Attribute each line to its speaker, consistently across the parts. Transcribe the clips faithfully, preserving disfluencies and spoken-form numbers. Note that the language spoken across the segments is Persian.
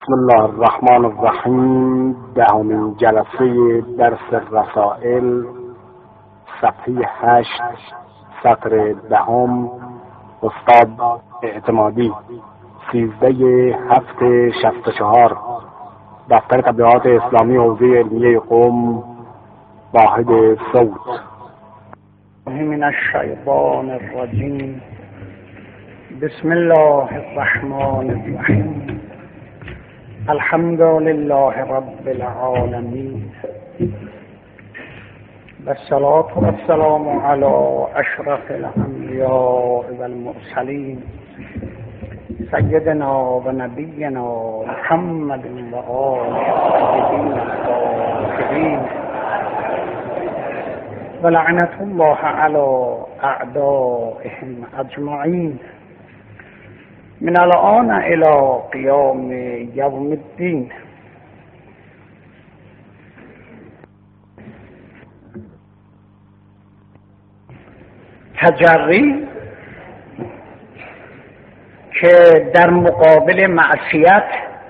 Speaker 1: بسم الله الرحمن الرحیم. دهمین جلسه درس رسائل، صفحه هشت، سطر دهم، استاد اعتمادی، سیزده هفت شصت و چهار، دفتر تبلیغات اسلامی حوزه علمیه قم، واحد صوت.
Speaker 2: من الشیطان الرجیم. بسم الله الرحمن الرحیم. الحمد لله رب العالمین والصلاة والسلام علی اشرف الانبیاء والمرسلین سیدنا و نبینا محمد و آله الطیبین الطاهرین و لعنت الله علی اعدائهم اجمعین من الان الى قیام یوم الدین. تجری که در مقابل معصیت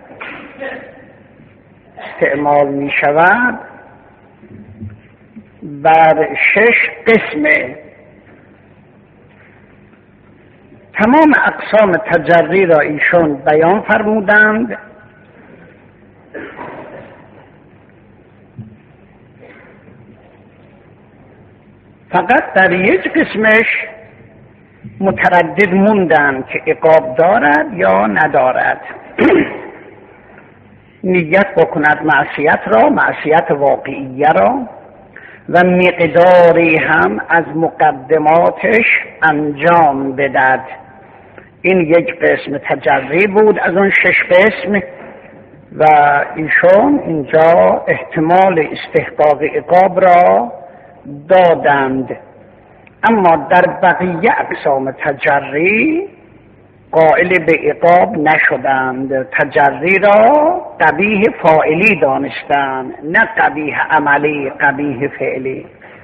Speaker 2: استعمال می شود بر شش قسمه. تمام اقسام تجری را ایشون بیان فرمودند. فقط در یک قسمش متردد موندند که عقاب دارد یا ندارد. نیت بکند معصیت را، معصیت واقعیه را، و مقداری هم از مقدماتش انجام بدهد. این یک قسم تجری بود از اون شش قسم و ایشون اینجا احتمال استحقاق عقاب را دادند. اما در بقیه اقسام تجری قائل به عقاب نشدند. تجری را قبیح فاعلی دانستند، نه قبیح عملی، قبیح فعلی.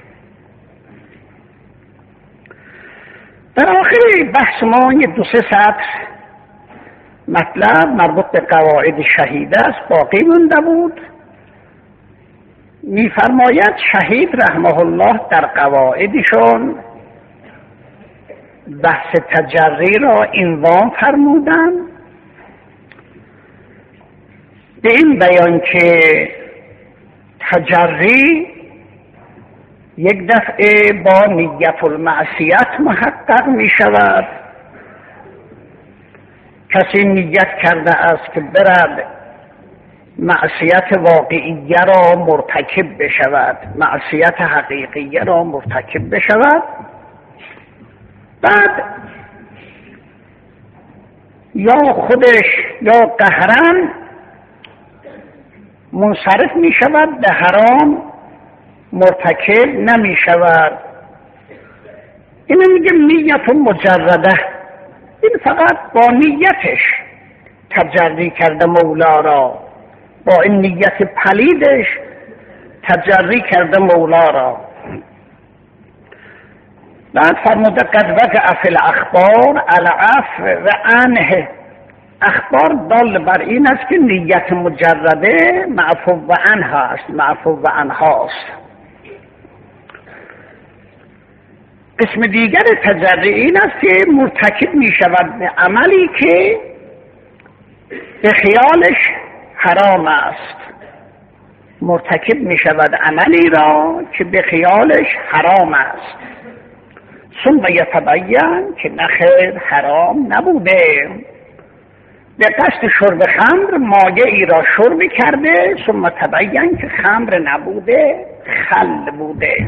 Speaker 2: در آخر بحث ما یه دو سه سطر مطلب مربوط به قواعد شهید است باقی مونده بود. می‌فرماید شهید رحمه الله در قواعدشون بحث تجری را عنوان فرمودن به این بیان که تجری یک دفعه با نیت المعصیت محقق می شود. کسی نیت کرده است که برد معصیت واقعیه را مرتکب بشود، معصیت حقیقیه را مرتکب بشود، بعد یا خودش یا قهرن منصرف می شود، به حرام مرتکب نمی شود. اینو میگه نیت مجرده. این فقط با نیتش تجری کرده مولا را، با این نیت پلیدش تجری کرده مولا را. بعد فرموده قد وقع فی الاخبار العفو و عنه. اخبار دال بر این است که نیت مجرده معفو و عنه است، معفو و عنه است. قسم دیگر تجری این است که مرتکب می شود به عملی که به خیالش حرام است. مرتکب می شود عملی را که به خیالش حرام است. ثم یتبین که نخیر حرام نبوده، به قصد شرب خمر مایه ای را شرب کرده، ثم تبین که خمر نبوده، خل بوده.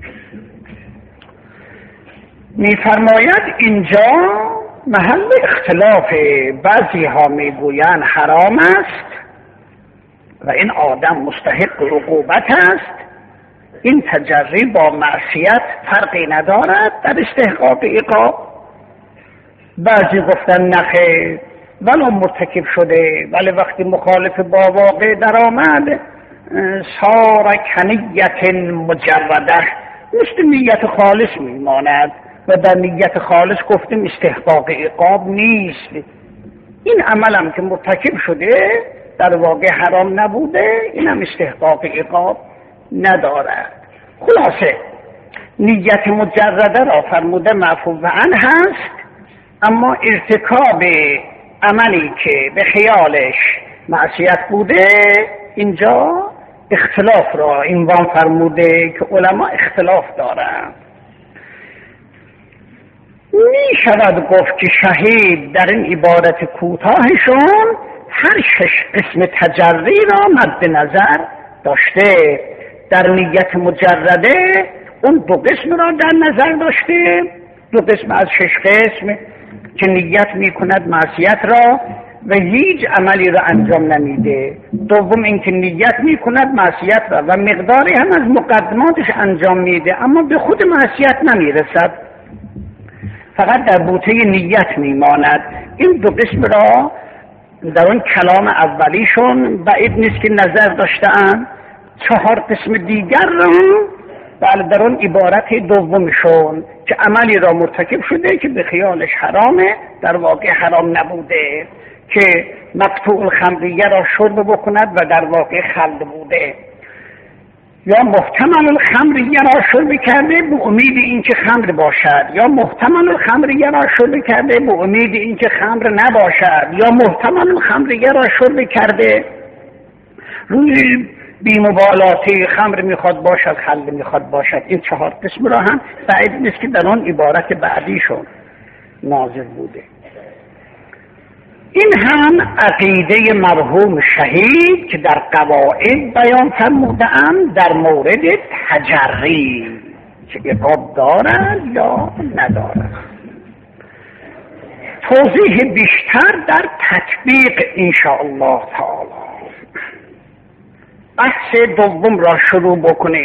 Speaker 2: می‌فرماید اینجا محل اختلاف. بعضی ها میگویند حرام است و این آدم مستحق عقوبت است. این تجری با معصیت فرقی ندارد در استحقاق عقاب. بعضی گفتن نخیر، ولو مرتکب شده ولی وقتی مخالف با واقع در آمد صار کنیت مجرده، مثل نیت خالص میماند و در نیت خالص گفتیم استحقاق عقاب نیست. این عملم که مرتکب شده در واقع حرام نبوده، اینم استحقاق عقاب ندارد. خلاصه نیت مجرده را فرموده معفو عنه هست، اما ارتکاب عملی که به خیالش معصیت بوده اینجا اختلاف را عنوان فرموده که علما اختلاف دارند. می شود گفت که شهید در این عبارت کوتاهشون هر شش قسم تجری را مد نظر داشته. در نیت مجرده اون دو قسم را در نظر داشته، دو قسم از شش قسم که نیت می کند معصیت را و هیچ عملی را انجام نمیده. دوم اینکه نیت می کند معصیت را و مقداری هم از مقدماتش انجام میده اما به خود معصیت نمیرسد، فقط در بوته نیت میماند. این دو قسم را در اون کلام اولیشون بعید نیست که نظر داشتن. چهار قسم دیگر را بله در اون عبارت دومشون که عملی را مرتکب شده که به خیالش حرامه، در واقع حرام نبوده، که مقطوع الخمریه را شرب بکند و در واقع خلد بوده، یا محتمل الخمریه را شرب کرده به امید اینکه خمر باشد، یا محتمل الخمریه را شرب کرده به امید اینکه خمر نباشد، یا محتمل الخمریه را شرب کرده روی بی‌مبالاتی خمر میخواد باشد خلد میخواد باشد. این چهار قسم را هم بعید نیست که در آن عبارت بعدیشون نازل بوده. این هم عقیده مرحوم شهید که در قواعد بیان فرموده‌ام در مورد تجری که عقاب دارد یا ندارد. توضیح بیشتر در تطبیق انشاءالله تعالی. بحث دوم را شروع بکنیم.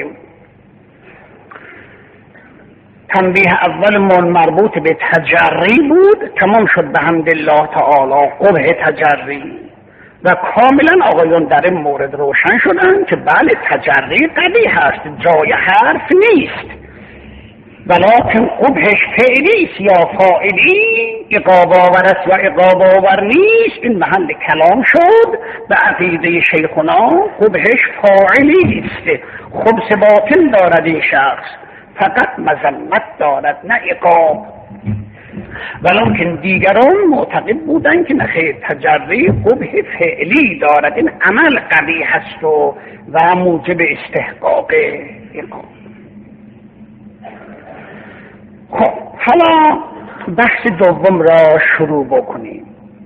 Speaker 2: تنبیه اولمون مربوط به تجری بود، تمام شد به حمدالله تعالی قبح تجری و کاملا آقایون در این مورد روشن شدن که بله تجری قبیح هست، جای حرف نیست، ولکن قبحش فعلی است یا فاعلی، عقاب آور است یا عقاب آور نیست. این محل کلام شد. به عقیده شیخنا قبحش فاعلی است، خبث باطن دارد این شخص، فقط مذمت دارد نه عقاب. ولکن دیگران معتقد بودند که نخیر تجری قبح فعلی دارد، این عمل قبیح است و و موجب استحقاق عقاب. خب حالا بحث دوم را شروع بکنیم.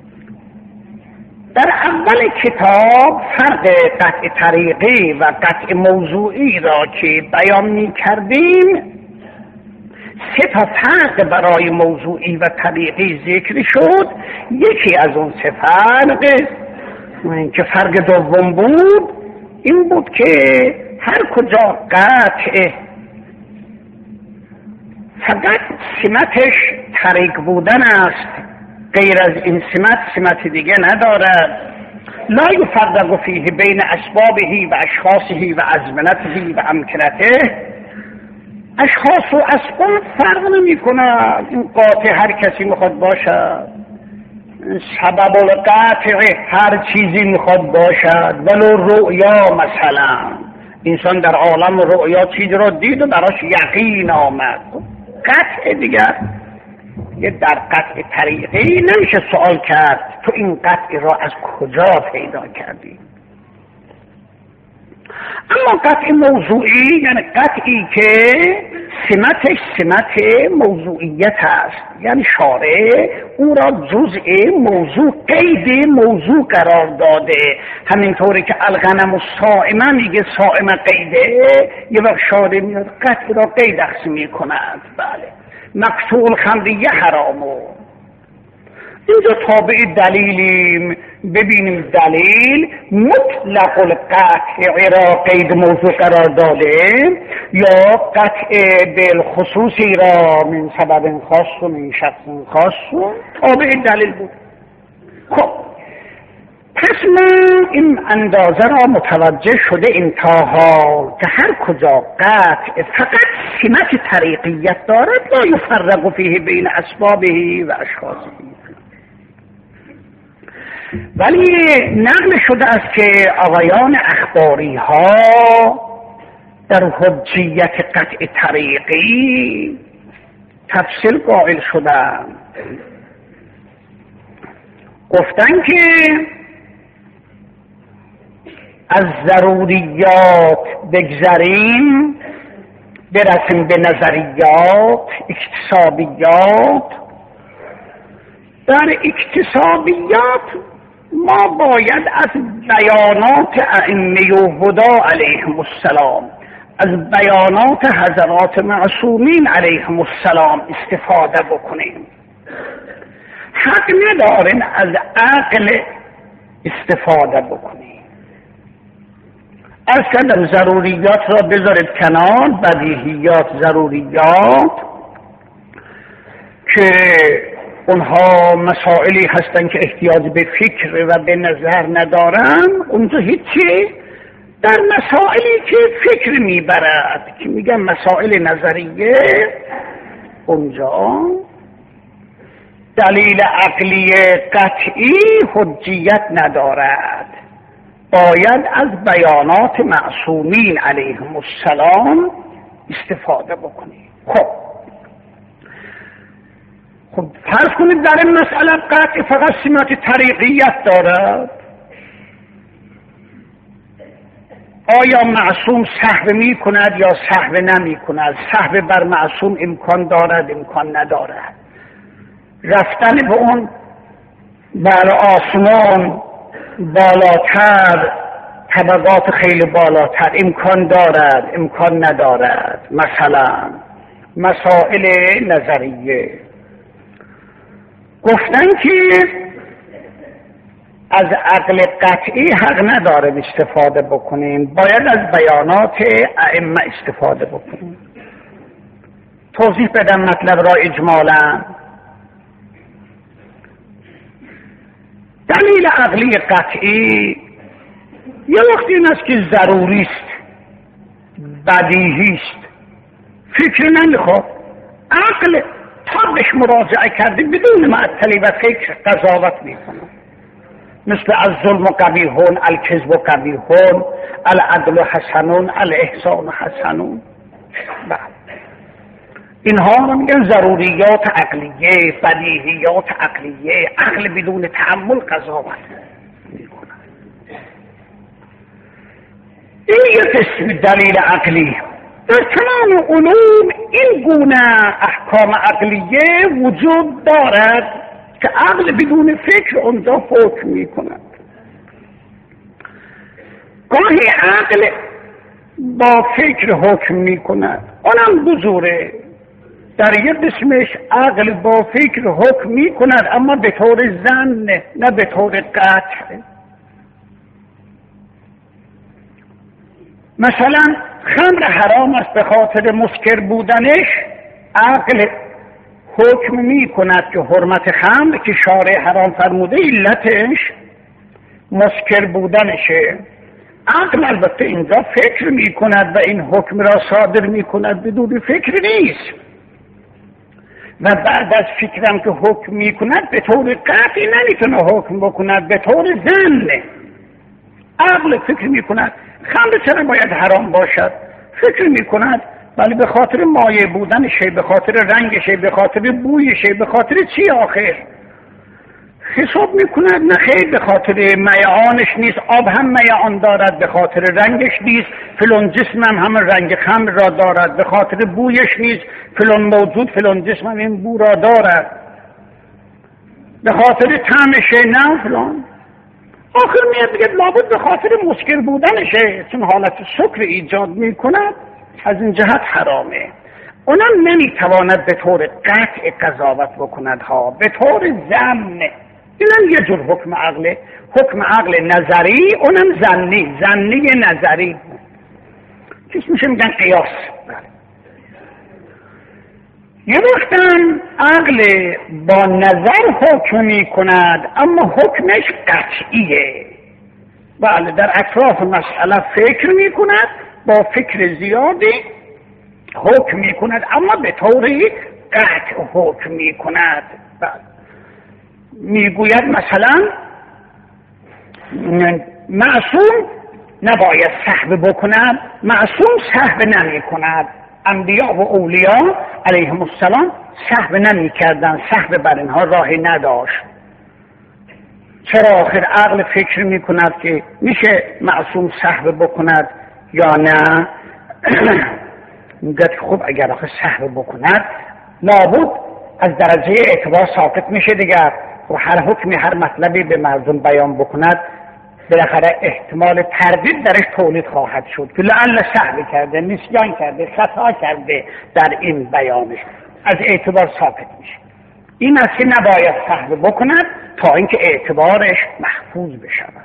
Speaker 2: در اول کتاب فرق قطع طریقی و قطع موضوعی را که بیان می کردیم، سه تا فرق برای موضوعی و طریقی ذکر شد. یکی از اون سه فرق که فرق دوم بود این بود که هر کجا قطع فقط سمتش طریق بودن است، غیر از این سمت سمت دیگه ندارد. لا یفرق فیه بین اسبابه و اشخاصه و ازمنته و امکنته. اشخاص و اسباب فرق نمی کند. این قاطع هر کسی میخواد باشد، سبب القطع هر چیزی میخواد باشد، ولو رؤیا مثلا انسان در عالم رؤیا چیز را دید و براش یقین آمد، قطع دیگر. یه در قطع طریقی نمیشه سوال کرد تو این قطع را از کجا پیدا کردی. اما قطع موضوعی یعنی قطعی که سمتش سمت موضوعیت است، یعنی شارع او را جزء موضوع قید موضوع قرار داده. همینطوری که الغنم الصائمه میگه صائمه قیده، یه وقت شارع میاد قطع را قید اخذ میکند. بله مقطوع الخمریه حرامو. اینجا تابع دلیلیم، ببینیم دلیل مطلق القطع را قید موضوع قرار داده یا قطع بالخصوصی را من سبب خاص و من شخص خاص، تابع دلیل بود. خب پس ما این اندازه را متوجه شده انتها که هر کجا قطع فقط سمت طریقیت دارد لا یفرق فیه بین اسبابه و اشخاصه. ولی نقل شده است که آقایان اخباری ها در حجیت قطع طریقی تفصیل قائل شدن، گفتن که از ضروریات بگذریم برسیم به نظریات اکتسابیات. در اکتسابیات ما باید از بیانات ائمه و هدا علیهم السلام، از بیانات حضرات معصومین علیهم السلام استفاده بکنیم. حق نداریم از عقل استفاده بکنیم. از کردم ضروریات را بذارید کنار، بدیهیات ضروریات که اونها مسائلی هستن که احتیاج به فکر و به نظر ندارن، اونجا هیچی. در مسائلی که فکر میبرد که میگن مسائل نظریه، اونجا دلیل عقلی قطعی حجیت ندارد، باید از بیانات معصومین علیهم السلام استفاده بکنیم. خب خب فرض کنید در این مسئله قطع فقط سمات طریقیت دارد، آیا معصوم سهو می کند یا سهو نمی کند؟ سهو بر معصوم امکان دارد امکان ندارد؟ رفتن به اون بر آسمان بالاتر، طبقات خیلی بالاتر امکان دارد امکان ندارد؟ مثلا مسائل نظریه گفتن که از عقل قطعی حق نداره استفاده بکنیم، باید از بیانات ائمه استفاده بکنیم. توضیح بدم مطلب را اجمالا. دلیل عقلی قطعی یه وقتی این است که ضروری است، بدیهی است، فکر نمیخواد. عقل تا بهش مراجعه کرده بدون معطلی و فکر قضاوت میکنه، مثل الظلم قبیحون، الکذب قبیحون، العدل حسنون، الاحسان حسنون. بعد اینها رو میگن ضروریات عقلیه، بدیهیات عقلیه. عقل بدون تأمل قضاوت میکنه. این یک اسم دلیل عقلی. در تمام علوم این گونه احکام عقلیه وجود دارد که عقل بدون فکر اونجا حکم میکند. گاهی عقل با فکر حکم میکند، اونم بزرگه. در یک قسمش عقل با فکر حکم میکند اما به طور ظن، نه به طور قطع. مثلا خمر حرام است به خاطر مسکر بودنش، عقل حکم می کند که حرمت خمر که شارع حرام فرموده علتش مسکر بودنشه. عقل البته اینجا فکر می کند و این حکم را صادر می کند، بدون فکر نیست. و بعد از فکرم که حکم می کند به طور قطعی نمیتونه حکم بکند، به طور ظن. عقل فکر می کند خمر چرا باید حرام باشد، فکر می کند ولی به خاطر مایه بودنشه، به خاطر رنگشه، به خاطر بویشه، به خاطر چی آخر؟ حساب می کند نه خیر، به خاطر میعانش نیست، آب هم میعان دارد، به خاطر رنگش نیست، فلان جسم هم همه رنگ خمر را دارد، به خاطر بویش نیست، فلان موجود فلان جسم هم این بو را دارد، به خاطر طعمشه نه فلان. آخر میاد بگه لابد به خاطر مسکر بودنشه، چون حالت سکر ایجاد می کند، از این جهت حرامه. اونم نمیتواند به طور قطع قضاوت بکند ها، به طور ظن. اینم یه جور حکم عقله، حکم عقل نظری، اونم ظنی، ظنی نظری. چیز میشه میگن قیاس. یه وقتم عقل با نظر حکم می کند اما حکمش قطعیه. بله، در اطراف مسئله فکر می کند، با فکر زیادی حکم می کند اما به طوری قطع حکم می کند. بله. می گوید مثلا معصوم نباید سهو بکند، معصوم سهو نمی کند. انبیا و اولیا علیهم السلام سهو نمی کردن، سهو بر اینها راهی نداشت. چرا آخر عقل فکر می کند که میشه معصوم سهو بکند یا نه؟ میگه خب اگر آخر سهو بکند لابد از درجه اعتبار ساقط میشه دیگر. و هر حکمی هر مطلبی به مردم بیان بکند بالاخره احتمال تردید درش تولید خواهد شد که لعل سهو کرده، نسیان کرده، خطا کرده در این بیانش، از اعتبار ساقط میشه. این است که نباید سهو بکند تا اینکه اعتبارش محفوظ بشود.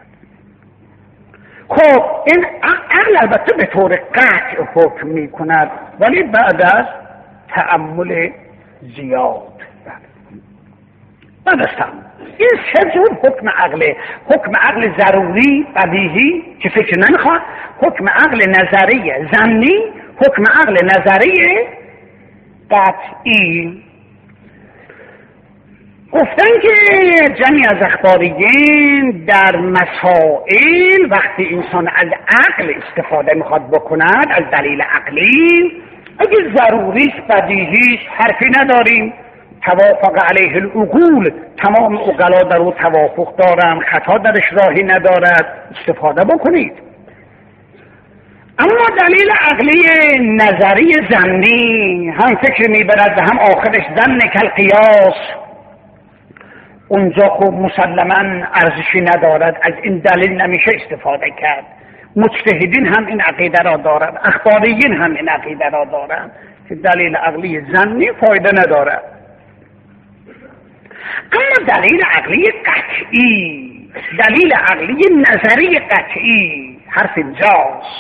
Speaker 2: خب این عقل البته به طور قطع حکم میکند ولی بعد از تأمل زیاد. بعد از تأمل این سه جور حکم عقله: حکم عقل ضروری بدیهی که فکر نمیخواد، حکم عقل نظری ضمنی، حکم عقل نظری قطعی. گفتن که جمعی از اخباریین در مسائل وقتی انسان از عقل استفاده میخواد بکند، از دلیل عقلی، اگه ضروریست بدیهیست حرفی نداریم، توافق علیه العقول، تمام عقلا در او توافق دارن، خطا درش راهی ندارد، استفاده بکنید. اما دلیل عقلی نظری ضمنی هم فکر میبرد و هم آخرش ظن کالقیاس، اونجا خب مسلما ارزشی ندارد، از این دلیل نمیشه استفاده کرد. مجتهدین هم این عقیده را دارند، اخباریین هم این عقیده را دارند که دلیل عقلی ضمنی فایده ندارد. اما دلیل عقلی قطعی، دلیل عقلی نظری قطعی، حرف اینجاست.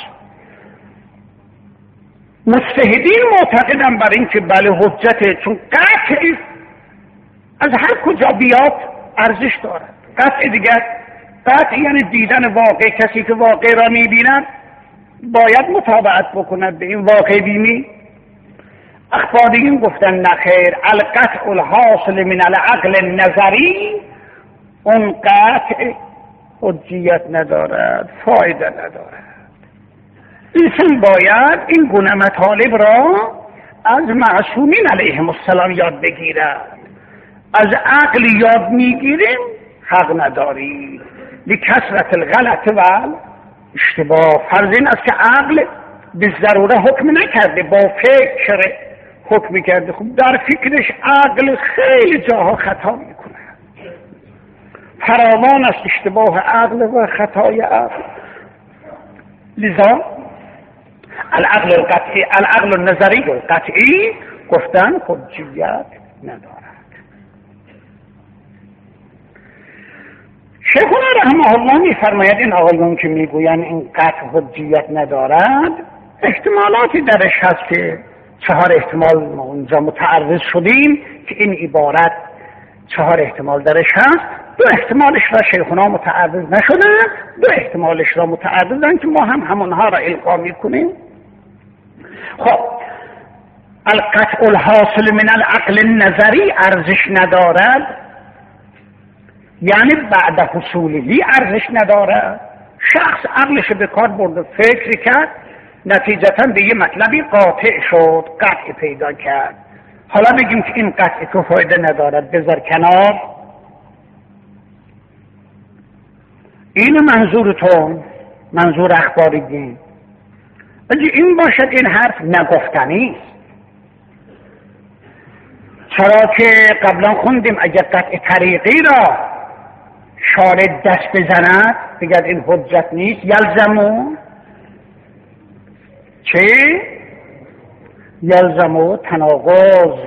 Speaker 2: مجتهدین معتقدن بر این که بله حجته، چون قطعی از هر کجا بیاد ارزش دارد. قطع دیگر، قطع یعنی دیدن واقع. کسی که واقع را میبیند باید متابعت بکند به این واقع بینی. اخباریین گفتن نخیر، القطع الحاصل من العقل النظری، اون قطع حجیت ندارد، فایده ندارد. انسان باید این گونه مطالب را از معصومین علیهم السلام یاد بگیرد. از عقل یاد میگیریم حق نداریم، لکثرت الغلط و اشتباه. فرض این است که عقل به ضروره حکم نکرده، با فکر حکم کرده. خب در فکرش عقل خیلی جاها خطا میکنه، فراوان است اشتباه عقل و خطای عقل. لذا العقل القطعی، العقل النظری القطعی گفتن حجیت ندارد. شیخنا رحمه الله میفرماید این آقایون که میگوین این قطع حجیت ندارد، احتمالاتی درش هست که چهار احتمال ما اونجا متعرض شدیم که این عبارت چهار احتمال درش هست. دو احتمالش را شیخنا متعرض نشدن، دو احتمالش را متعرضن که ما هم همونها را القا میکنیم. خب القطع الحاصل من العقل النظری ارزش ندارد، یعنی بعد حصولی ارزش ندارد. شخص عقلش به کار برده، فکر کرد، نتیجتا به یه مطلبی قاطع شد، قطع پیدا کرد. حالا بگیم که این قطع تو فایده ندارد، بذار کنار. این منظور تو، منظور اخباریین. اگه این باشد این حرف نگفتنی است. چرا که قبلا خوندیم اگر قطع طریقی را شارع دست بزند بگد این حجت نیست، یلزمو چه؟ یلزمو تناقض.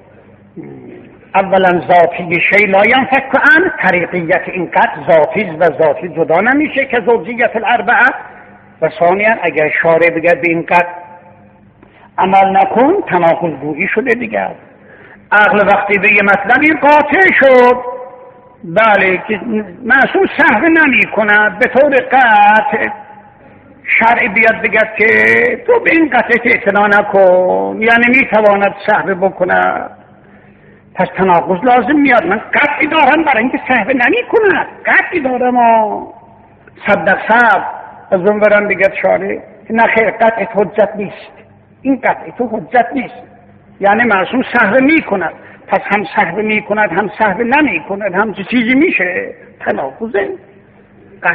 Speaker 2: اولا ذاتی شی لا ینفک عن، طریقیت این قطع ذاتی و ذاتی جدا نمیشه که زوجیت الاربعه. و ثانیا اگر شارع بگد به این قطع عمل نکن، تناقض گویی شده دیگر. عقل وقتی به یه مطلبی قاطع شد، بله که معصوم سهو نمی کند، به طور قطع شرع بیاد بگد که تو به این قطعه اعتنا نکن، یعنی میتواند سهو بکند، پس تناقض لازم میاد. من قطعی دارم برای اینکه سهو نمی کند، قطعی دارم ها. صد درصد از اون برم بگد شاره نه خیر قطع حجت نیست، این قطع تو حجت نیست، یعنی معصوم سهو می کند، پس هم سهو می کند هم سهو نمی کند، هم چیزی میشه، تناقضه قطع.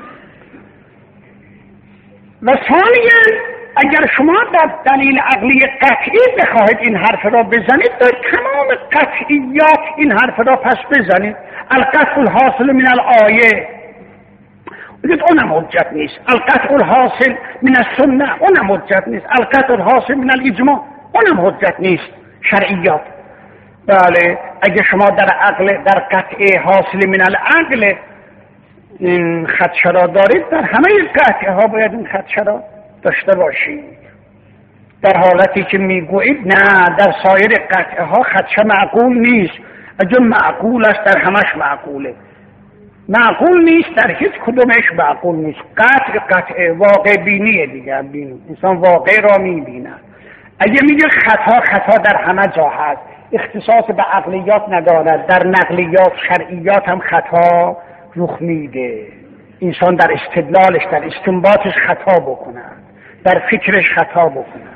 Speaker 2: و ثانیاً اگر شما در دلیل عقلی قطعی بخواهید این حرف را بزنید، در تمام قطعیات این حرف را پس بزنید. القطع الحاصل من الآیه بگید اونم حجت نیست، القطع الحاصل من السنه اونم حجت نیست، القطع الحاصل من الاجماع اونم حجت نیست. شرعیات بله، اگر شما در عقل در قطع حاصل من العقل این خدشه را دارید، در همه قطعه ها باید این خدشه را داشته باشید. در حالتی که میگویید نه در سایر قطعه ها خدشه معقول نیست، اگر معقول است در همش معقوله، معقول نیست در هیچ کدومش معقول نیست. قطع قطعه واقع بینیه دیگر، بین انسان واقع را میبیند. اگه میگه خطا خطا در همه جا هست، اختصاص به عقلیات ندارد، در نقلیات شرعیات هم خطا رخ میده. انسان در استدلالش در استنباطش خطا بکند، در فکرش خطا بکند.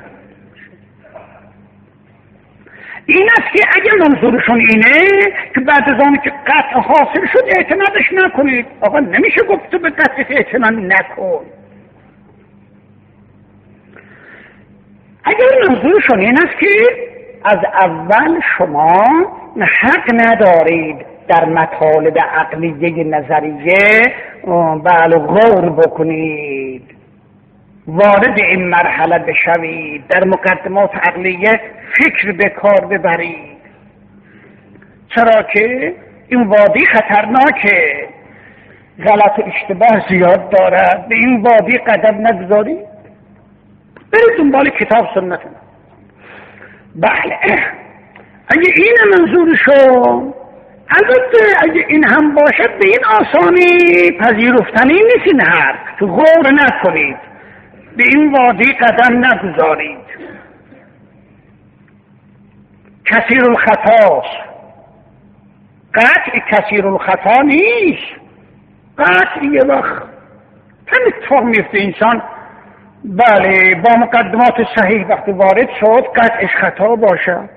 Speaker 2: این است که اگه منظورشون اینه که بعد از آنی که قطع حاصل شد اعتمادش نکنید، آقا نمیشه گفت تو به قطع اعتماد نکن. اگر منظورشون این است که از اول شما حق ندارید در مطالب عقلیه نظریه بله غور بکنید، وارد این مرحله بشوید، در مقدمات عقلیه فکر به کار ببرید، چرا که این وادی خطرناکه، غلط و اشتباه زیاد دارد، به این وادی قدم نگذارید، برید دنبال کتاب سنت. بله اگه این منظورشو، البته اگه این هم باشد به این آسانی پذیرفتنی نیست این حرف، تو غور نکنید، به این وادی قدم نگذارید. کثیر الخطاست، قطع کثیر الخطا نیست، قطع یه وقت هم اتفاق میفته انسان بله با مقدمات صحیح وقتی وارد شد قطعش خطا باشد.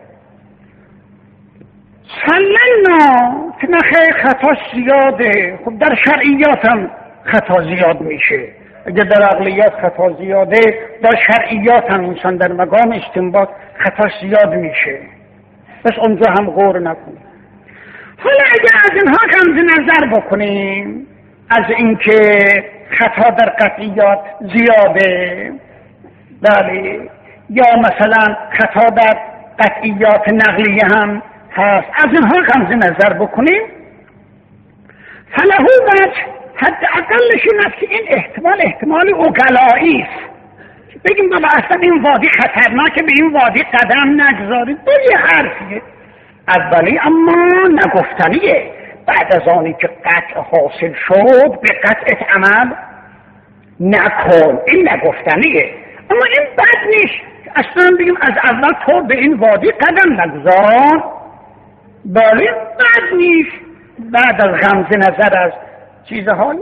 Speaker 2: سلمنا که نخیر خطا زیاده، خب در شرعیات هم خطا زیاد میشه. اگر در عقلیات خطا زیاده، در شرعیات هم انسان در مقام استنباط خطا زیاد میشه، بس اونجا هم غور نکنیم. حالا اگر از اینها غض نظر بکنیم از اینکه خطا در قطعیات زیاده بله، یا مثلا خطا در قطعیات نقلیه هم هست، از اینها غض نظر بکنیم، فلهو وجه حد اقلش این است که این احتمال احتمال عقلایی است. بگیم بابا اصلا این وادی خطرناکه، به این وادی قدم نگذارید، با یه حرفیه اولی اما نگفتنیه. بعد از آنی که قطع حاصل شد به قطعت عمل نکن، این نگفتنیه. اما این بد نیست اصلا بگیم از اول تو به این وادی قدم نگذار، بله بد نیست بعد از غمز نظر از چیزهای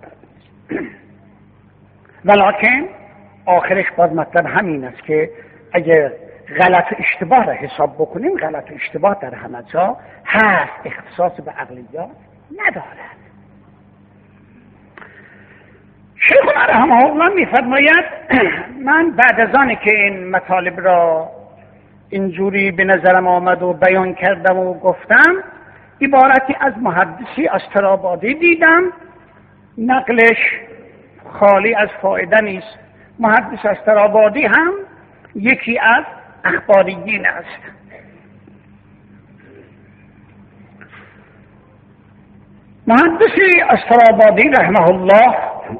Speaker 2: ولکن آخرش باز مطلب همین است که اگر غلط و اشتباه را حساب بکنیم، غلط و اشتباه در همه جا هست، اختصاص به عقلیات ندارد. شیخنا رحمه الله میفرماید من بعد از آنی که این مطالب را اینجوری به نظرم آمد و بیان کردم و گفتم، عبارتی از محدثی استرابادی دیدم، نقلش خالی از فایده نیست. محدث استرابادی هم یکی از اخباریین است. محدث استرابادی رحمه الله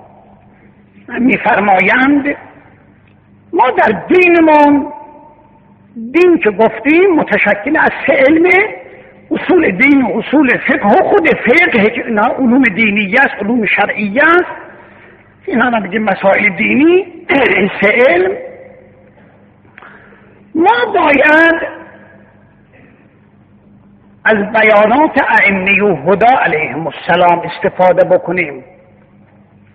Speaker 2: میفرمایند ما در دینمون، دین که گفتیم متشکل از سه علمه، اصول دین و اصول فقه و خود فقه که اینا علوم دینی است، علوم شرعی است، اینا رو بگیم مسائل دینی. این سه علم ما باید از بیانات ائمه و هدا علیهم السلام استفاده بکنیم.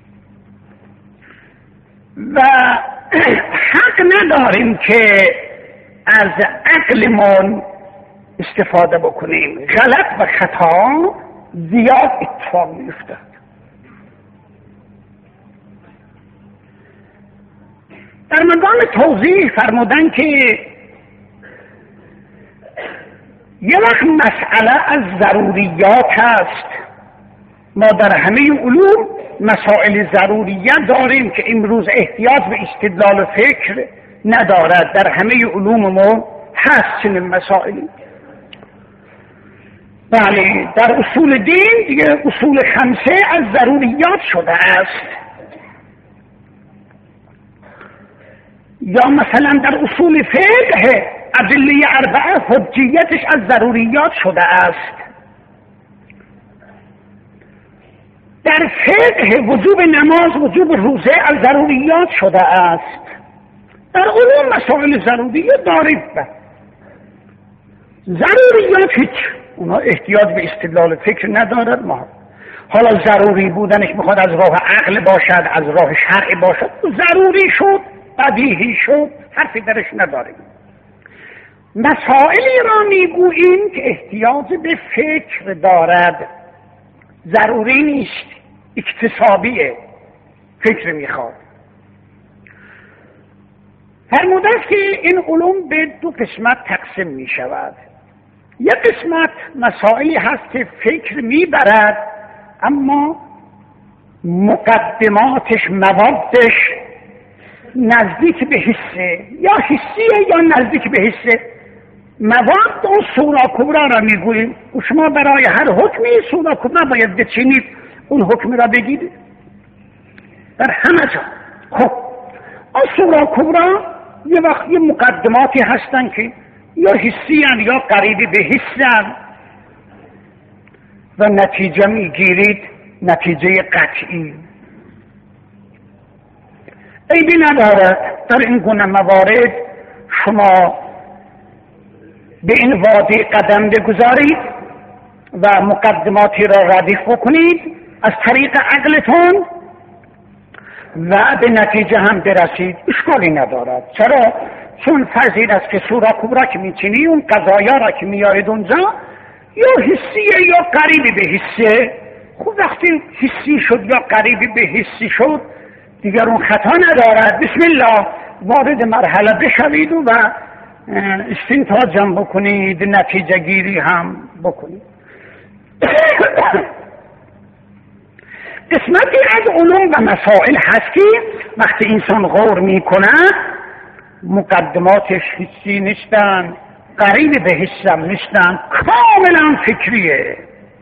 Speaker 2: و حق نداریم که از عقلمون استفاده بکنیم. غلط و خطا زیاد اتفاق می‌افتد. در مقام توضیح فرمودن که یه وقت مسئله از ضروریات هست. ما در همه علوم مسائل ضروریت داریم که امروز احتیاج به استدلال و فکر ندارد. در همه علوم ما هست چنین مسائلی. بله، در اصول دین دیگه اصول خمسه از ضروریات شده است. یا مثلا در اصول فقه ادله اربعه حجیتش از ضروریات شده است. در فقه وجوب نماز، وجوب روزه از ضروریات شده است. در علوم مسائل ضروریات داریم. ضروریات هیچ، اونا احتیاج به استدلال فکر ندارد. ما حالا ضروری بودنش میخواد از راه عقل باشد، از راه شرع باشد، ضروری شد، بدیهی شد، حرفی درش نداریم. مسائلی را میگوییم که احتیاج به فکر دارد، ضروری نیست، اکتسابیه، فکر میخواد. فرموده است که این علوم به دو قسمت تقسیم می شود. یک قسمت مسائلی هست که فکر میبرد اما مقدماتش، موادش نزدیک به حسه، یا حسیه یا نزدیک به حسه. مواد و سورا کبرا را میگوییم. و شما برای هر حکمی سورا کبرا باید بچینید، اون حکم را بگید در همه جا. خب اون سورا کبرا یه وقت یه مقدماتی هستن که یا حسی هن یا قریبی به حسن و نتیجه میگیرید نتیجه قطعی. عیبی نداره در این گونه موارد شما به این وادی قدم بگذارید و مقدماتی را ردیف بکنید از طریق عقلتون و به نتیجه هم برسید. اشکالی ندارد. چرا؟ چون فرض این است که سورا کبرا که میچینی اون قضایا را که میارید اونجا یا حسیه یا قریبی به حسه. خب وقتی حسی شد یا قریبی به حسی شد دیگر اون خطا ندارد. بسم الله وارد مرحله بشوید و استنتاج هم بکنید، نتیجه گیری هم بکنید. قسمتی از علوم و مسائل هست که وقتی انسان غور میکنه مقدماتش حسی نیستن، قریب به حسم نیستن، کاملا فکریه،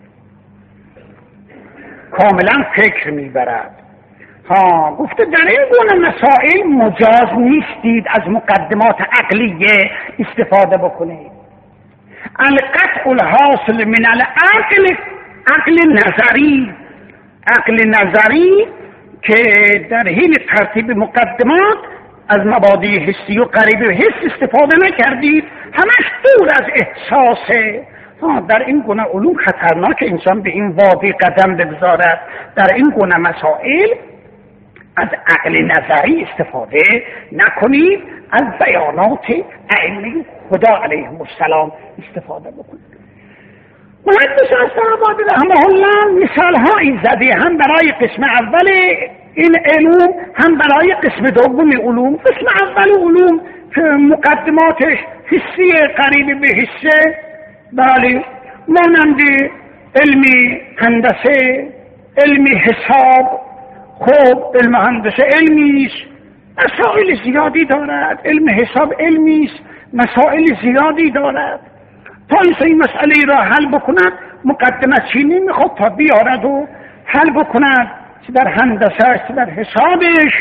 Speaker 2: کاملا فکر میبرد. ها گفته در این گونه مسائل مجاز نیستید از مقدمات عقلیه استفاده بکنید. القطع الحاصل من العقل، عقل نظری، عقل نظری که در حین ترتیب مقدمات از مبادی حسی و قریب حس استفاده نکردید، همش دور از احساسه. در این گونه علوم خطرناک انسان به این وادی قدم بگذارد. در این گونه مسائل از عقل نظری استفاده نکنید، از بیانات ائمه خدا علیهم السلام استفاده بکنید. محدث اسلام رحمه الله مثال هایی زده هم برای قسم اول این علوم هم برای قسم دوم علوم. قسم اول علوم که مقدماتش حسی قریب به حسه، بله، مانند علم هندسه، علم حساب. خب علم هندسه علمیست، مسائل زیادی دارد. علم حساب علمیست، مسائل زیادی دارد. تا این مسئله را حل بکند مقدمه چینی میخواد تا بیارد و حل بکند، چه در هندسه چه در حسابش.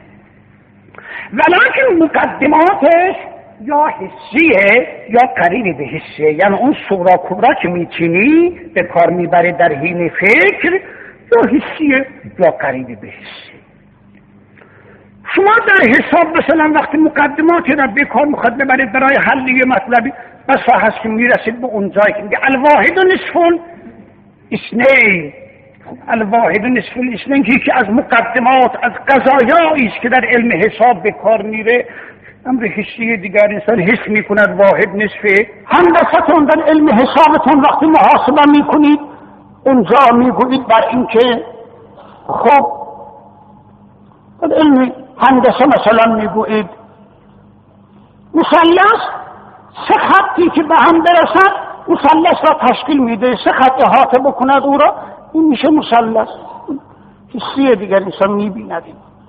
Speaker 2: ولیکن مقدماتش یا حسیه یا قریب به حسیه، یعنی اون سورا کبرا که میچینی به کار میبری در حین فکر یا حسیه یا قریب به حسیه. شما در حساب مثلا وقتی مقدماتی را به کار میخواد ببرید برای حل یه مطلبی، بسا هست که میرسید به اون جایی که میگه الواحد و نصف اثنین. الواحد نصف الاثنین که از مقدمات از قضایایی است که در علم حساب به کار میره. امر حسی دیگر انسان حس میکند واحد نصفه. هندستون در علم حسابتون وقتی محاسبه میکنید اونجا میگویید بر اینکه خب در علم هندسه مثلا میگویید مثلث سه خطی که به هم برسد مثلث را تشکیل میده، سه خط احاطه بکند او را، این میشه مثلث. حسی دیگر انسان میبیند.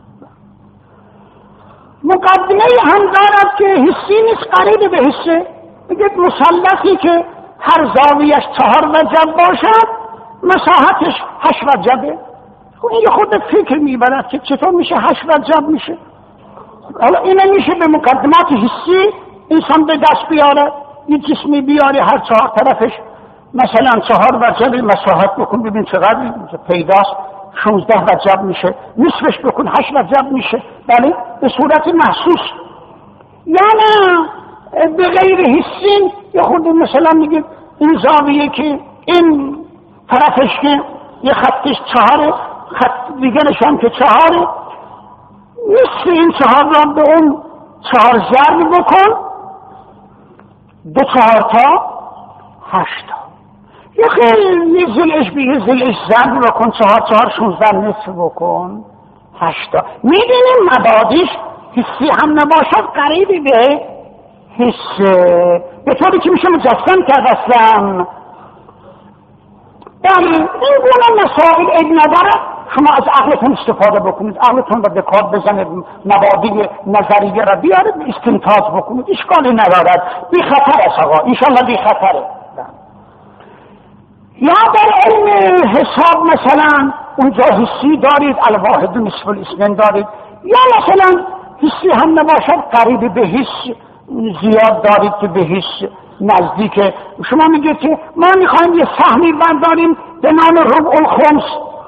Speaker 2: مقدمه هم دارد که حسی نیست، قریب به حسه. میگه مثلثی که هر زاویهش چهار وجب باشد مساحتش هشت وجبه. این خود فکر میبرد که چطور میشه هشت وجب میشه. حالا اینه میشه به مقدمات حسی انسان به دست بیاره. یه جسمی بیاره هر چهار طرفش مثلا چهار وجب مساحت بکن ببین چقدر پیداست. شانزده وجب میشه، نصفش بکن هشت وجب میشه. بله به صورت محسوس. یعنی به غیر حسی یا خود مثلا میگه این زاویه که این طرفش که یه خطش چهاره، خط دیگرش هم که چهاره، نصف این چهار را به اون چهار ضرب بکن دو چهار تا هشتا. یا خیلی یه زلش به یه زلش ضرب بکن چهار چهار شونزده نصف بکن هشتا. میدونیم مبادیش حسی هم نباشد قریبی به حسه، به طوری که میشه مجسم کرد اصلا. بله این گونه مسائل عیب نداره، شما از عقلتون استفاده بکنید، عقلتون را به کار بزنید، مبادی نظریه را بیارید استنتاج بکنید، اشکالی ندارد. بی خطر است آقا، انشالله بی خطره. یا در علم حساب مثلا اونجا حسی دارید، الواحد نصف الاثنین دارید. یا مثلا حسی هم نباشد قریب به حس زیاد دارید که به حس نزدیک. شما میگید که ما میخوایم یه سهمی برداریم به نام ربع الخمس،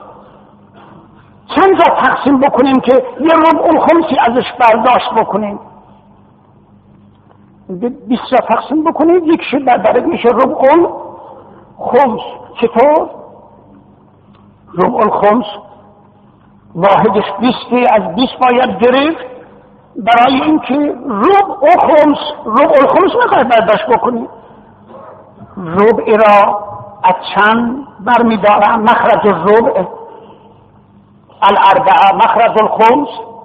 Speaker 2: چند جا تقسیم بکنیم که یه ربع الخمسی ازش برداشت بکنیم؟ بیست جا تقسیم بکنیم یکش بردارید میشه ربع الخمس. چطور؟ ربع الخمس واحدش بیستی، از بیست باید گرفت برای اینکه ربع الخمس ربع الخمس میخوای برداشت بکنی. ربع را از چند برمیدارم؟ مخرج الربع الاربعه مخرج الخمس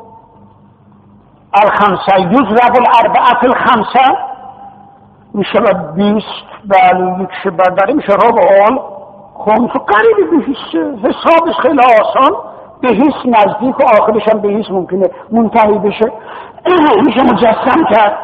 Speaker 2: الخمسه یضرب الاربعه فی الخمسه میشه بیست. بله یکش برداری میشه ربع الخمس. قریب به حس، حسابش خیلی آسان، به حس نزدیک و آخرش هم به حس ممکنه منتهی بشه، میشه مجسم کرد.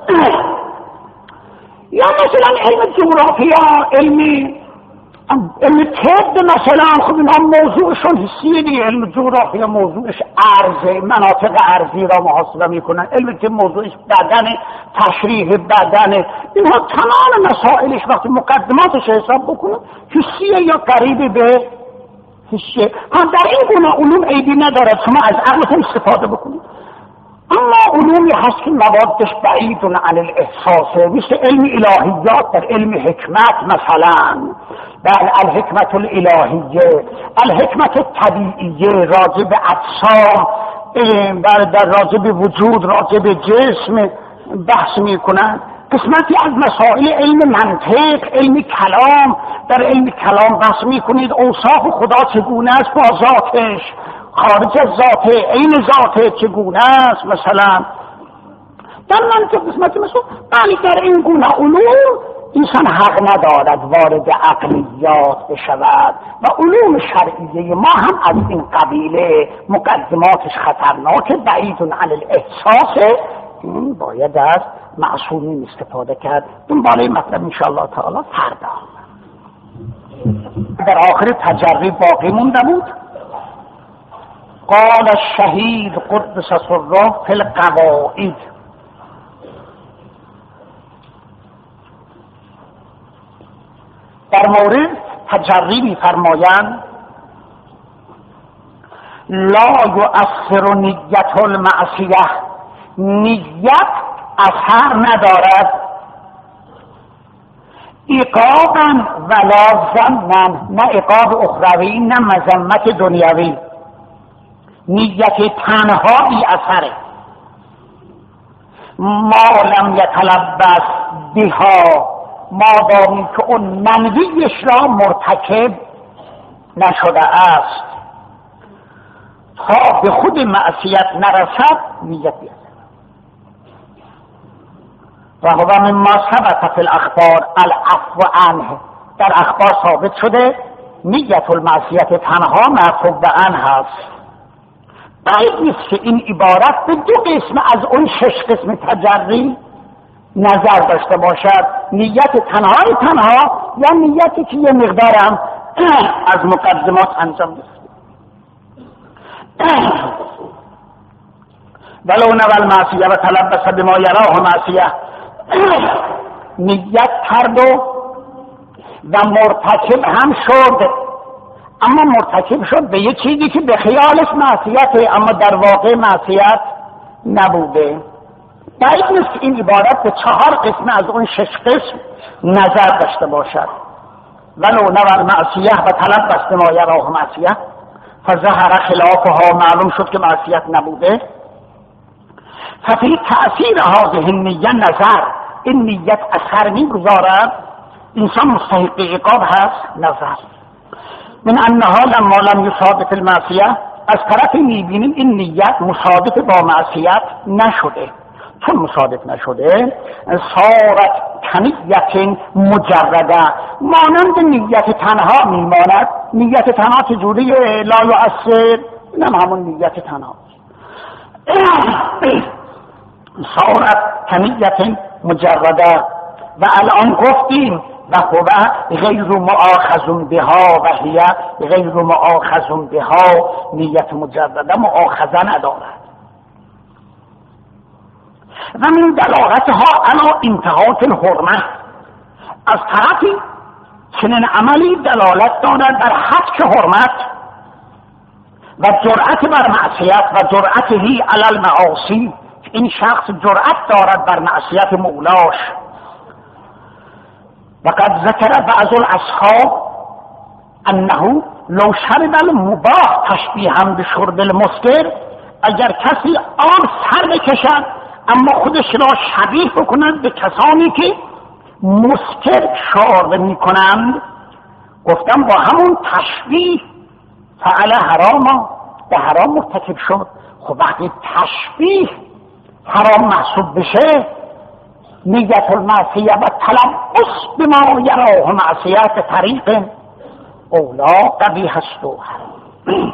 Speaker 2: یا مثلا علم جغرافیا، علمی علم طب مثلا، خب اینا موضوعشون حسیه دیگه. علم جغرافیا موضوعش ارزه، مناطق ارزی را محاسبه میکنن. علم طب موضوعش بدن، تشریح بدن. اینها تمام مسائلش وقتی مقدماتش حساب بکنن حسیه یا قریب به حسیه. هم در این گونه علوم عیبی ندارد، شما از عقلتون استفاده بکنید. اما علومی هست که موادش بعید عن الاحساسه، مثل علم الهیات. در علم حکمت مثلا، در الحکمت الالهیه، الحکمت الطبیعیه، راجع به اجسام، در راجع به وجود، راجع به جسم بحث میکنن. قسمتی از مسائل علم منطق، علم کلام، در علم کلام بحث میکنید اوصاف خدا چگونه است با ذاتش، خارج از ذاته، عین ذاته چگونه است. مثلا در منطق قسمتی مثلا بلی در این گونه علوم انسان حق ندارد وارد عقلیات بشود و علوم شرعیه ما هم از این قبیله مقدماتش خطرناک، بعید عن الاحساس. این باید از معصومین استفاده کرد. دنباله مطلب انشاءالله تعالی فردا. در آخر تجربه باقی مونده بود. قال الشهید قدس سره فی القواعد، در مورد تجربی فرمایند لا یؤثر نیت المعصیه، نیت اثر ندارد عقابا ولا ذما، نه عقاب اخروی نه مذمت دنیوی. نیت تنها بی اثره. ما لم یتلبس بها، مادامی که اون منویش را مرتکب نشده است، تا به خود معصیت نرسد نیت بیاد. و هو مما ثبت فی الاخبار العفو عنه، در اخبار ثابت شده نیت المعصیت تنها معفو عنه هست. بعید نیست که این عبارت به دو قسم از اون شش قسم تجری نظر داشته باشد، نیت تنهای تنها یا نیتی که یه مقدارم از مقدمات انجام ده. ولو نوى المعصیه و تلبس بما یراه معصیه، نیت کرد و مرتکب هم شد، اما مرتکب شد به یه چیزی که به خیالش معصیته اما در واقع معصیت نبوده. بعید نیست این عبارت به چهار قسم از اون شش قسم نظر داشته باشد. ولو نوى المعصیه و تلبس بما یراه معصیه فظهر خلافها، معلوم شد که معصیت نبوده. ففی تأثیر هذه النیه نظر، این نیت اثر میگذارد، انسان مستحق عقاب هست. نظر من انها لما لم یصادف المعصیه، از طرف میبینیم این نیت مصادف با معصیت نشده. چون مصادف نشده صارت کنیت مجرده، مانند نیت تنها میماند. نیت تنها چجوریه؟ لا یؤثر، اینم همون نیت تنها. صارت کنیت مجرده و الان گفتیم و هو غیر مؤاخذ بها و هی غیر مؤاخذ بها، نیت مجرده مؤاخذه ندارد. و من دلالتها علی انتهاک الحرمه، از طرفی چنین عملی دلالت دارد بر حق حرمت و جرأت بر معصیت و جرأته علی المعاصی، این شخص جرأت دارد بر معصیت مولاش. وقد ذکر بعض الاصحاب انه لو شرب المباح تشبیها بشرب المسکر، اگر کسی آب سر بکشد اما خودش را شبیه بکنند به کسانی که مسکر شرب میکنند، گفتم با همون تشبیه فعل حراما، به حرام مرتکب شد. خب وقتی تشبیه حرام محسوب بشه، نیت المعصیه و تلبس بما یراه معصیت طریق اولا قبیح است و حرام.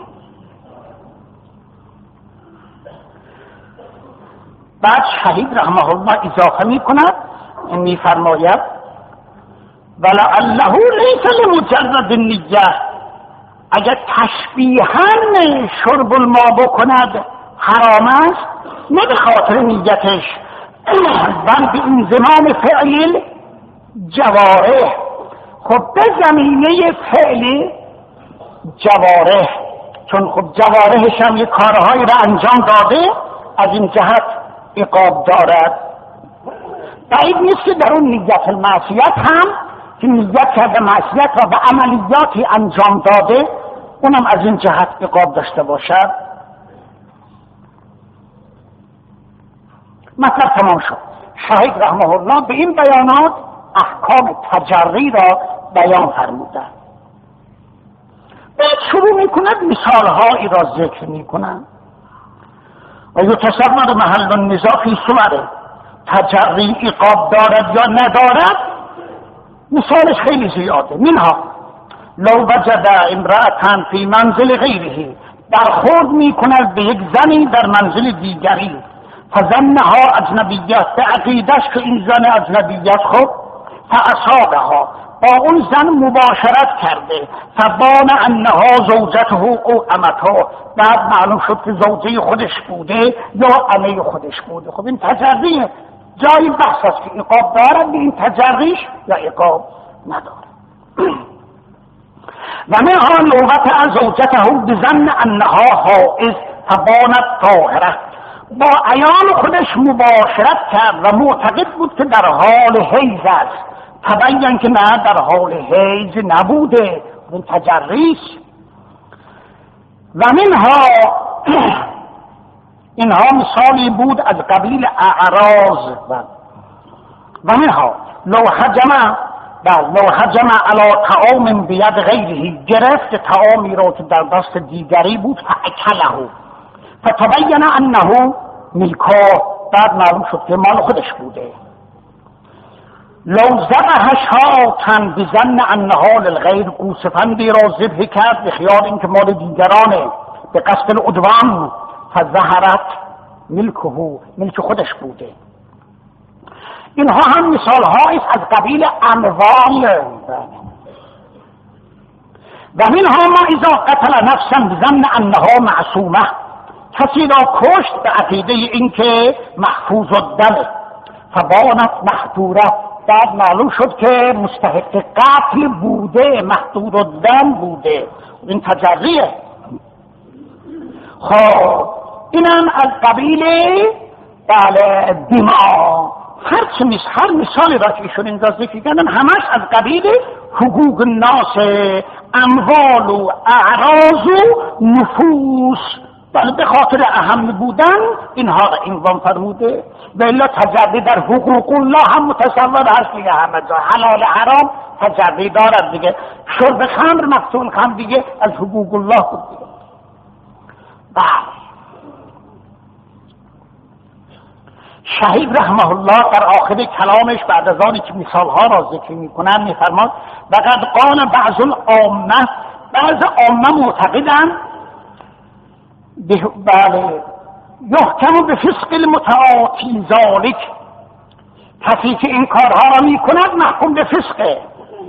Speaker 2: بعد شهید رحمه الله اضافه می کند، می فرماید ولعله لیس لمجرد النیه، اگر تشبیها شرب الماء بکند حرام است، نه به خاطر نیتش، بل به این زمان فعل جوارح. خب به زمینه فعل جوارح، چون خب جوارحش هم یک کارهایی را انجام داده، از این جهت عقاب دارد. بعید نیست که در اون نیت المعصیت هم که نیت کرده معصیت را به عملیاتی انجام داده، اونم از این جهت عقاب داشته باشد. مطلب تمام شد. شهید رحمه الله به این بیانات احکام تجری را بیان فرمودند. بعد شروع میکند مثالهایی را ذکر میکنند و یتصور محل النزاع فی صوره، تجری عقاب دارد یا ندارد. مثالش خیلی زیاده. منها لو وجد امرأة فی منزل غیره، برخورد میکند به یک زنی در منزل دیگری، فظنها اجنبیه، به عقیدش که این زن اجنبیت، خب فاصابها، با اون زن مباشرت کرده، فبان انها زوجته او امته، بعد معلوم شد که زوجه خودش بوده یا عمه خودش بوده. خب این تجریه، جای بحث است که عقاب دارد به این تجریش یا عقاب ندارد. و منها لوقت از زوجته بظن انها حائض فبانت طاهره، با عیان خودش مباشرت کرد و معتقد بود که در حال حیض است، تبین که نه در حال حیض نبوده، این تجریش. و منها اینها مثالی بود از قبیل اعراض. و منها لو حجم بل لو حجم علی طعام بید غیره، گرفت طعامی را که در دست دیگری بود فاکله فتبین انه ملکه، بعد معلوم شد که مال خودش بوده. لو ذبح شاة بظن انها للغیر، گوسفندی را ذبح کرد به خیال اینکه مال دیگرانه به قصد العدوان، فظهرت ملکه، ملک خودش بوده. اینها هم مثال هایی از قبیل اموال. و منها ما اذا قتل نفسا بظن انها معصومه، کسی را کشت به عقیده اینکه محفوظ الدم، فبانت محظوره، بعد معلوم شد که مستحق قتل بوده، محظور الدم بوده، این تجریه. خب اینم از قبیل بله دماء. هر چه میز هر مثالی را که ایشون اینجا ذکر کردن همش از قبیل حقوق الناس، اموال و اعراض و نفوس، بله به خاطر اهم بودن اینها را عنوان فرموده. بلا تجری در حقوق الله هم متصور هست دیگه، همه جا حلال حرام تجری دارد دیگه. شرب خمر مقتول خمر دیگه از حقوق الله بود دیگه. بله شهید رحمه الله در آخر کلامش بعد از آنی که مثالها را ذکر میکنن میفرماد وقد قال بعض العامه، بعض عامه معتقدند بله یحکم به فسق المتعاطی ذالک، کسی که این کارها را میکند محکوم به فسقه،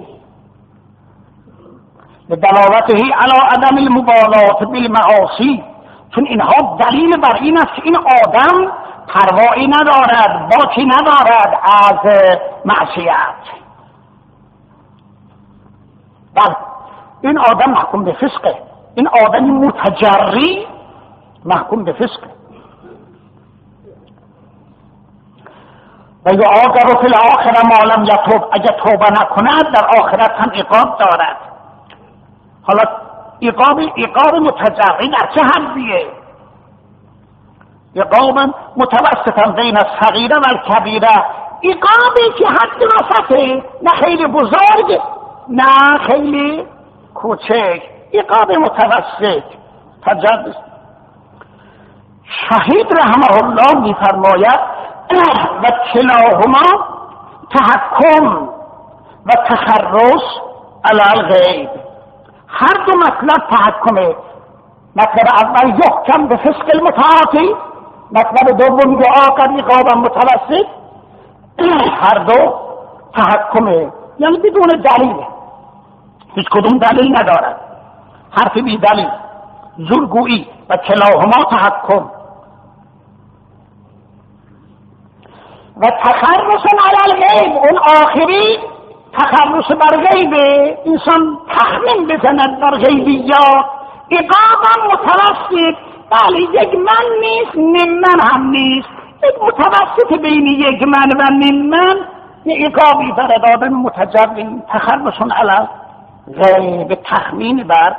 Speaker 2: به دلالته علی عدم المبالات بالمعاصی، چون اینها دلیل بر این است که این آدم پروایی ندارد، باکی ندارد از معصیت. بله این آدم محکوم به فسقه، این آدم متجری محکوم به فسقه. و یا آگر فی الاخره ما لم یتوب، اگر توبه نکند در آخرت هم عقاب دارد. حالا عقاب عقاب متجری در چه حدیه؟ عقابا متوسطا بین الصغیره و الکبیره، عقابی که حد وسطه، نه خیلی بزرگ نه خیلی کوچک، عقاب متوسط تجرد. شهید رحمه الله میفرماید و کلاهما تحکم و تخرص علی الغیب، هر دو مطلب تحکمه. مطلب اول یحکم به فسق المتعاطی، مطلب دوم دعا قد عقابا متوسط، هر دو تحکمه، یعنی بدون دلیل، هیچ کدوم دلیل ندارد، حرف بی دلیل، زورگویی. و کلاهما تحکم و تخرص علی الغیب، اون آخری تخرص بر غیبه، انسان تخمین بزند بر غیبیات. عقابا متوسط، بله یک من نیست نمن هم نیست، یک متوسط بین یک من و نمن، یک عقابی بر آدم متجرم. تخرص علی غیب، تخمین بر.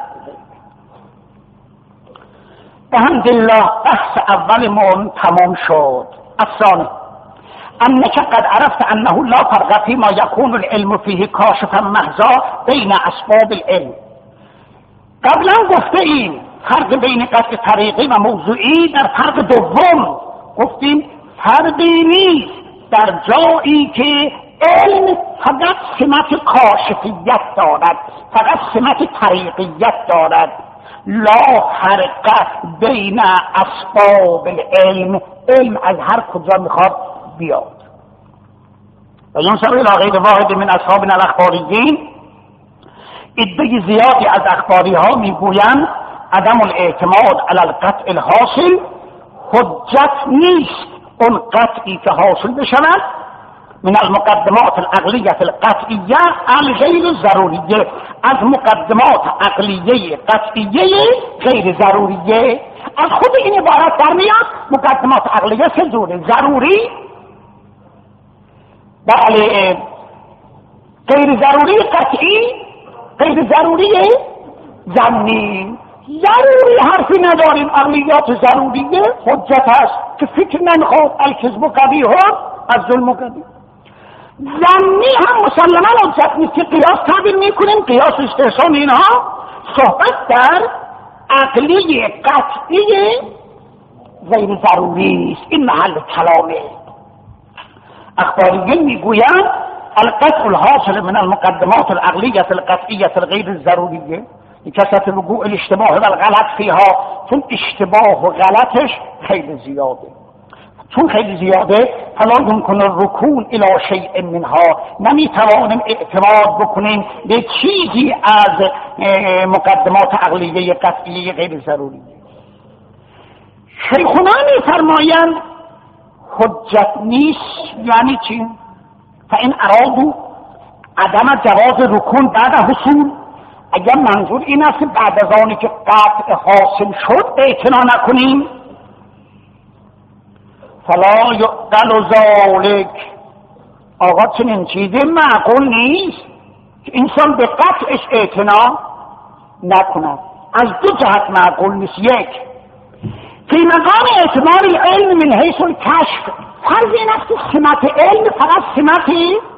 Speaker 2: الحمدلله بحث اول من تمام شد. الثانی انك قد عرفت انه لا فرق فيما يكون العلم فيه کاشفا محضا بین اسباب العلم. قبلا گفته ایم فرق بین قطع طریقی و موضوعی در فرق دوم گفتیم فرقی نیست در جایی که علم فقط سمت کاشفیت دارد، فقط سمت طریقیت دارد. لا فرق بین اسباب العلم، علم از هر کجا میخواد بیاد. و ینسب الی غیر واحد من اصحابنا الاخباریین، عده زیادی از اخباری ها میگویند عدم الاعتماد علی القطع الحاصل حجت نیست. اون قطعی که حاصل بشود من المقدمات العقلیه القطعیه الغیر ضروریه، از مقدمات عقلیه قطعیه غیر ضروریه. از خود این عبارت در میاد مقدمات عقلیه سه جوره: ضروری، بله غیر ضروری قطعی، غیر ضروری ظنی. ضروری حرفی نداریم، عقلیات ضروریه حجت هست که فکر نمیخواد الکذب قبیح از ظلم قبیح. ظنی هم مسلما حجت نیست که قیاس تعبیر میکنیم، قیاس استحسان. اینها صحبت در عقلی قطعی غیر ضروری است. این محل کلامه. اخباریین میگویند القطع الحاصل من المقدمات العقلیة القطعیة الغیر الضروریه لكثرة وقوع الاشتباه والغلط فيها. چون اشتباه و غلطش خیلی زیاده، چون خیلی زیاده فلا يمكن الركون الى شيء منها. نمیتوانیم اعتماد بکنیم به چیزی از مقدمات عقلیه قطعیه غیر ضروری. شیخونا میفرمایند حجت نیست یعنی چی؟ فإن ارادوا عدم جواز رکون بعد حصول، اگر منظور این است بعد از آنی که قطع حاصل شد اعتنا نکنیم، فلا یعقل ذلک. آقا چنین چیزی معقول نیست که انسان به قطعش اعتنا نکند. از دو جهت معقول نیست. یک، فی مقام اعتبار العلم من حیث الکشف. فرض این است که سمت علم فقط سمت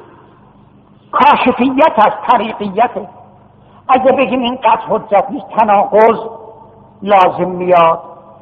Speaker 2: کاشفیت است، طریقیت. اگه بگیم این قطع حجت نیست تناقض لازم میاد.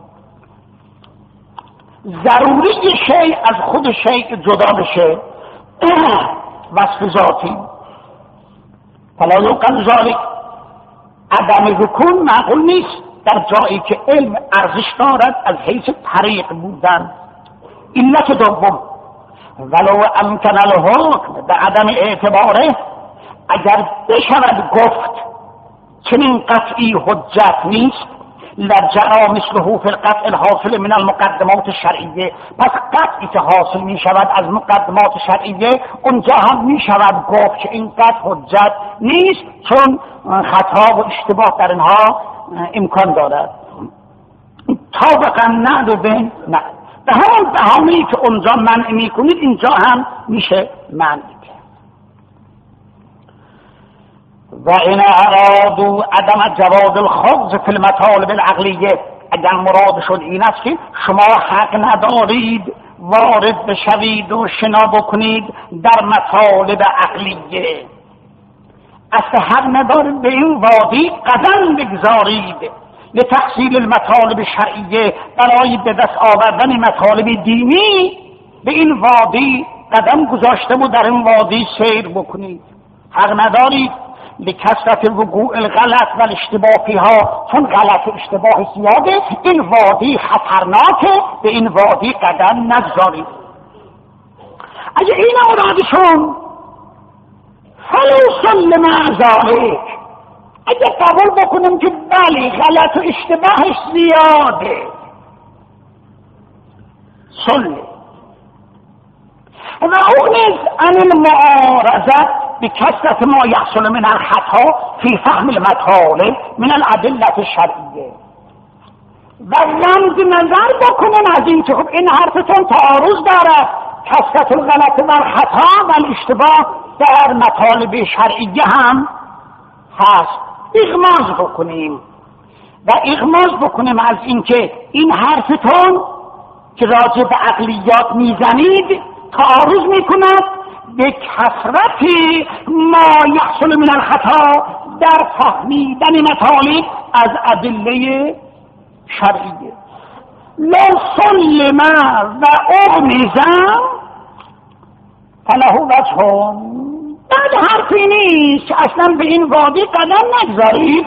Speaker 2: ضروری شیء از خود شیء جدا بشه، وصف ذاتی. فلا یعقل ذلک. عدم رکون معقول نیست در جایی که علم ارزش دارد از حیث طریق بودن. علت دوم، ولو امکن الحکم به عدم اعتباره، اگر بشود گفت چنین قطعی حجت نیست، لجرا مثله فی القطع الحاصل من المقدمات الشرعیه. پس قطعی که حاصل می شود از مقدمات شرعیه اونجا هم می شود گفت که این قطع حجت نیست، چون خطا و اشتباه در اینها امکان دارد. طابقا نداده نه، به همون بهانه‌ای که اونجا منع می کنید اینجا هم میشه منع. و این ارادو عدم جواز الخوض فی المطالب العقلیه، اگر مراد شد این است که شما حق ندارید وارد بشوید و شنا بکنید در مطالب عقلیه، اصلا حق ندارید به این وادی قدم بگذارید لتحصیل المطالب شرعیه، برای به دست آوردن مطالب دینی به این وادی قدم گذاشته و در این وادی سیر بکنید. حق ندارید لکثرت وقوع الغلط و الاشتباه فیها، چون غلط و اشتباه زیاده، این وادی خطرناکه، به این وادی قدم نگذارید. اگه این مرادشون فلو سلم ذلک، اگه قبول بکنیم که بله غلط و اشتباهش زیاده، سلم و اون از عن المعارضت بکثرت ما یحصل من الخطا فی فهم المطالب من الادله الشرعیه، و رمز نظر بکنن از این که خب این حرفتون تعارض دارد، کثرت الغلط و الخطا و الاشتباه در مطالب شرعیه هم هست. اغماض بکنیم و اغماض بکنیم از این که این حرفتون که راجع به عقلیات میزنید تعارض میکند به کثرت ما یحصل من الخطا در فهمیدن مطالب از ادله شرعیه. لو سلم و اغمزم فله وجه، بعد حرفی نیست که اصلا به این وادی قدم نگذارید.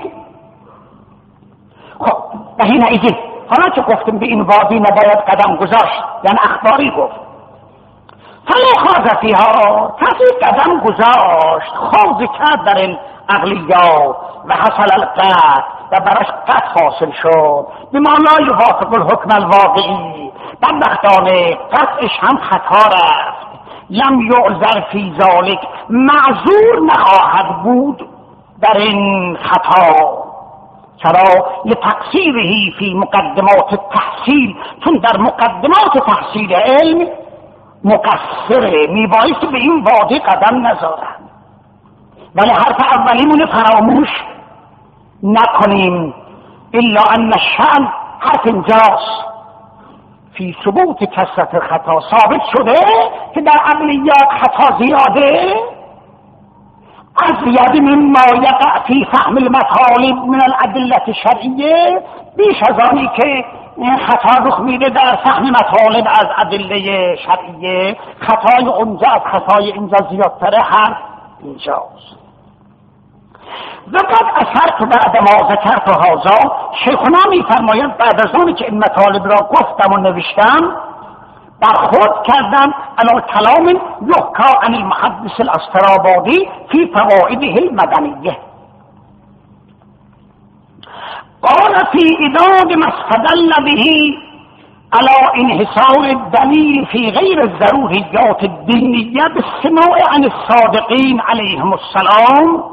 Speaker 2: خب به این ایدی حالا که گفتیم به این وادی نباید قدم گذاشت، یعنی اخباری گفت فلا خاض فیها، کسی قدم گذاشت خوض کرد در این عقلیات و حصل القطع و براش قطع حاصل شد بما لا یوافق الحکم الواقعی، بدبختانه قطعش هم خطا رفت. لم یعذر فی ذلک، معذور نخواهد بود در این خطا. چرا؟ لتقصیره فی مقدمات التحصیل، چون در مقدمات تحصیل علم مقصره، میبایست به این وادی قدم نذارن. ولی حرف اولیمون فراموش نکنیم. الا ان الشأن حرف اینجاست فی ثبوت کثرت خطا. ثابت شده که در عملیات خطا زیاده، ازید مما یقع فی فهم المطالب من الادله الشرعیه، بیش از آنی که خطا رخ میده در فهم مطالب از ادله شرعیه. خطای اونجا از خطای اینجا زیادتره. حرف اینجاست. وقد اثرت بعد ما ذکرت هذا، شیخنا میفرمایند بعد از آنی که این مطالب را گفتم و نوشتم برخورد کردم علی کلام یحکی عن المحدث الاسترابادی فی فوائده المدنیه. قال فی اداد ما استدل به على انحصار الدلیل فی غیر الضروریات الدینیه بالسماع عن الصادقین علیهم السلام،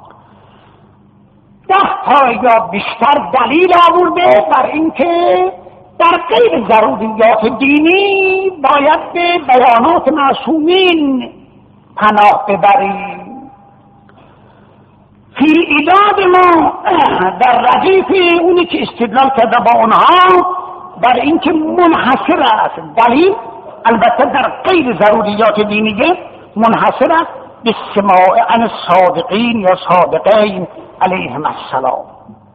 Speaker 2: ده تا یا بیشتر دلیل آورده بر اینکه در غیر ضروریات دینی باید به بیانات معصومین پناه ببریم. فی ایداد ما در ردیف اونی که استدلال کرده با اونها بر اینکه منحصر است دلیل، البته در غیر ضروریات دینیه منحصر است به سماع عن الصادقین یا صادقین علیهم السلام.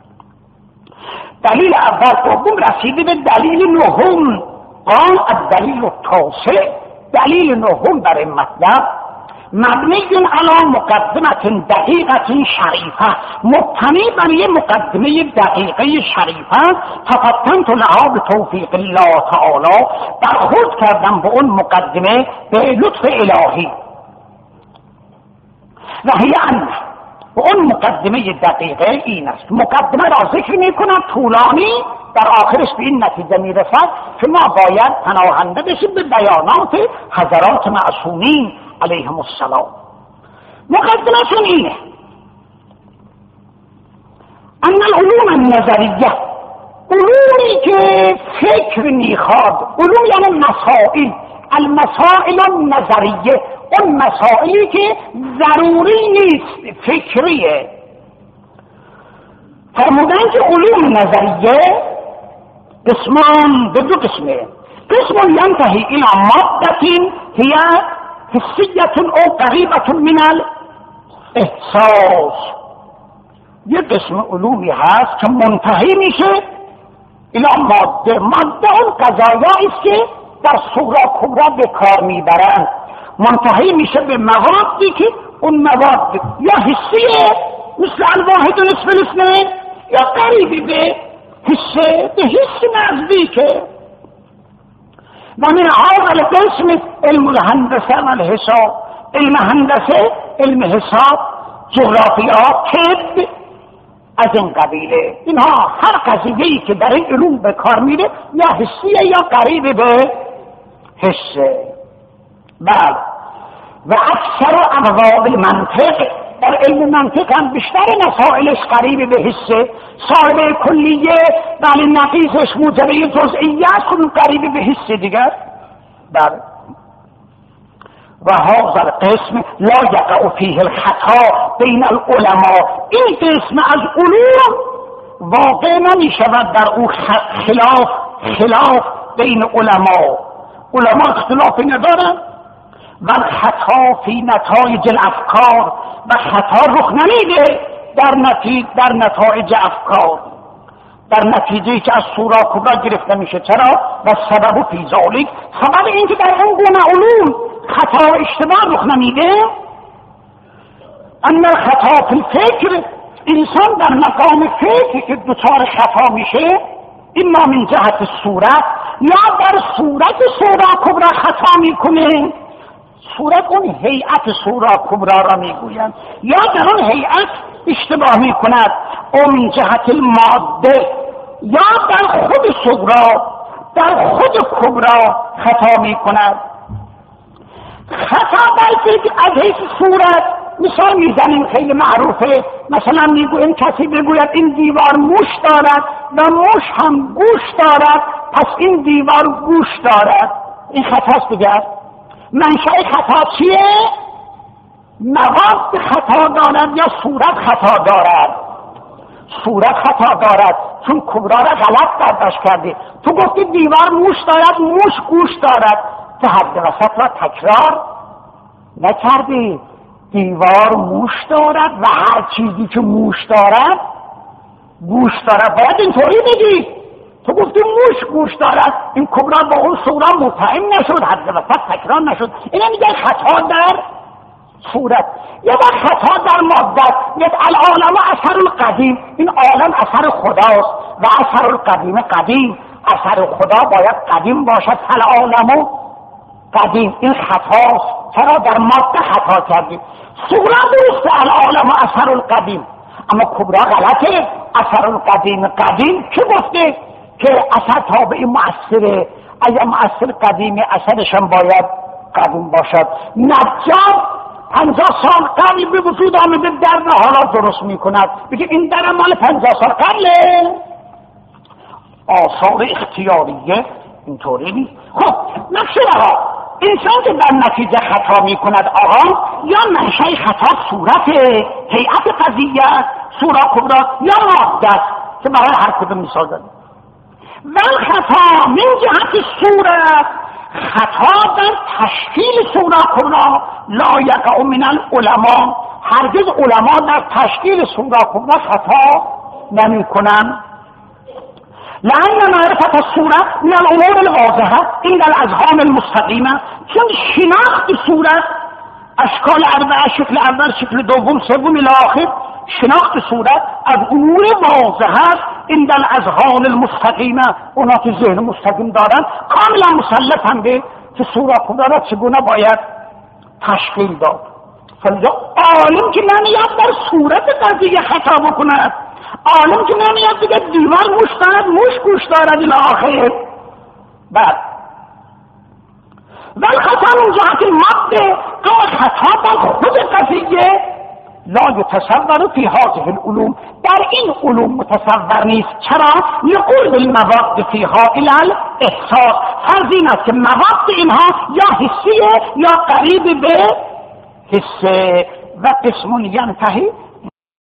Speaker 2: دلیل اول دوم رسیده به دلیل نهم. قال الدلیل التاسع، دلیل نهم در این مطلب مبنی علی مقدمه دقیقه شریفه، مبتنی بر یک مقدمه دقیقه شریفه. تفتنت لها به توفیق الله تعالی، برخورد کردم به اون مقدمه به لطف الهی. و هی ان و اون مقدمه دقیقه این است. مقدمه را ذکر می کنم طولانی، در آخرش به این نتیجه می رسد که ما باید پناهنده بشیم به بیانات حضرات معصومین علیهم السلام. مقدمهشون اینه ان العلوم النظریه، علومی که فکر میخواد، علوم یعنی مسائل، المسائل النظریه، اون مسائلی که ضروری نیست فکریه. فرمودن که علوم نظریه قسمان، به دو قسمه. قسم ینتهی الى مادة هي حسیت او قریبة من الاحساس. یه قسم علومی هست که منتهی میشه الى ماده. ماده اون قضایایی است که در صغرا کبرا به کار میبرند. منتهی میشه به موادی که اون مواد یا حسیه مثل الواحد و نصف الاثنین، یا قریبی به حسه، به حس نزدیکه. و من هذا القسم علم الهندسه و الحساب، علم هندسه، علم حساب، جغرافیا، طب، از این قبیله. اینها هر قضیه‌ای که در این علوم به کار میره یا حسیه یا قریب به حسه. بله. و اکثر ابواب المنطق، در علم منطق هم بیشتر مسائلش قریب به حسه. صاحب کلیه ولی نقیصش موجبه جزئیات کنون قریب به حسه دیگر. بله. و هذا القسم لا یقع فیه الخطا بین العلماء، این قسم از علوم واقع نمی شود در او خلاف خلاف بین علماء. علماء اختلافی ندارن. و خطا فی نتایج الافکار، و خطا رخ نمیده در نتیجه در نتایج افکار، در نتیجه که از صورا کبرا گرفته میشه. چرا؟ و سبب فی ذالک، سبب این که در اون گونه علوم خطا و اشتباه رخ نمیده، ان الخطا فی الفکر، انسان در مقام فکر که دچار خطا میشه، اما من جهت صورت، یا در صورت صورا کبرا خطا میکنه. صورت اون هیئت صورا کبرا را میگویند، یا در اون هیئت اشتباه میکند. او من جهت الماده، یا در خود صغرا، در خود کبرا خطا میکند. خطا بلکه از حیث صورت، مثال میزنیم خیلی معروفه، مثلا میگویم کسی بگوید این دیوار موش دارد و موش هم گوش دارد، پس این دیوار گوش دارد. این خطاست دیگر. منشأ خطا چیه؟ مواد خطا دارد یا صورت خطا دارد؟ صورت خطا دارد، چون کبرا را غلط برداشت کردی. تو گفتی دیوار موش دارد، موش گوش دارد، تو حد وسط را تکرار نکردی. دیوار موش دارد و هر چیزی که موش دارد گوش دارد، باید اینطوری بگی. تو گفتی موش گوش دارد، این کبرا با اون صورت مطمئن نشد، حد وسط تکرار نشد. اینا میگه خطا در صورت. یا با خطا در مادت، یک العالم اثر القدیم، این عالم اثر خداست و اثر القدیم قدیم، اثر خدا باید قدیم باشد. العالم قدیم، این خطاست، چرا در ماده خطا کردیم؟ صورت است العالم اثر القدیم، اما کبرا غلطه. اثر القدیم قدیم که گفته که اثر تابع مؤثره، اگر مؤثر قدیمی اثرشان باید قدیم باشد. نجار پنجاه سال قبل به وجود آمده، در حالا درست میکند، بگه این در مال پنجاه سال قبله. آثار اختیاریه اینطوری نیست. خب نقشه آقا، انسان که در نتیجه خطا میکند آقا، یا منشأ خطا صورته، هیئت قضیه، صورت کبرا، یا ماده که برای هر کدوم مثال دادیم. ول خطا من جهت صورت، خطا در تشکیل صورت کبرا لا یقع من العلماء، هرگز علما در تشکیل صورت کبرا خطا نمی کنن. لأن معرفت الصورت من الامور الواضحه عند الاذهان المستقیمه، چون شناخت صورت، اشکال اربعه، شکل اول، شکل دوم، سوم الی آخر، شناخت صورت از امور واضحه است عند الاذهان المستقیمه، اونا که ذهن مستقیم دارن کاملا مسلطن به که صورت کبرا چگونه باید تشکیل داد. فلذا عالم که نمیاد در صورت قضیه خطا بکند، عالم که نمیاد دیگه دیوار موش دارد، موش گوش دارد الی آخر. بعد ول خطا من جهت الماده، اما خطا در خود قضیه لا يتصور في هذه العلوم، در این علوم متصور نیست. چرا؟ لقرب المواد فيها الى الاحساس، فرض این است که مواد اینها یا حسیه یا قریب به حسه. و قسم ینتهی